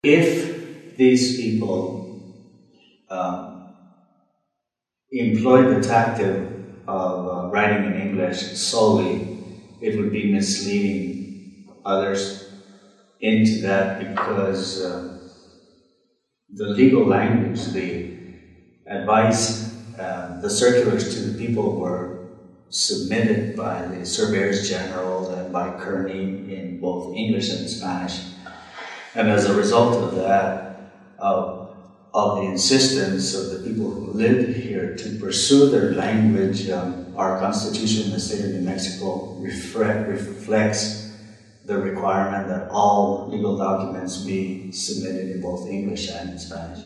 If these people employed the tactic of writing in English solely, it would be misleading others into that, because the legal language, the advice, the circulars to the people were submitted by the Surveyors General and by Kearney in both English and Spanish. And as a result of that, of the insistence of the people who lived here to pursue their language, our Constitution in the state of New Mexico reflects the requirement that all legal documents be submitted in both English and Spanish.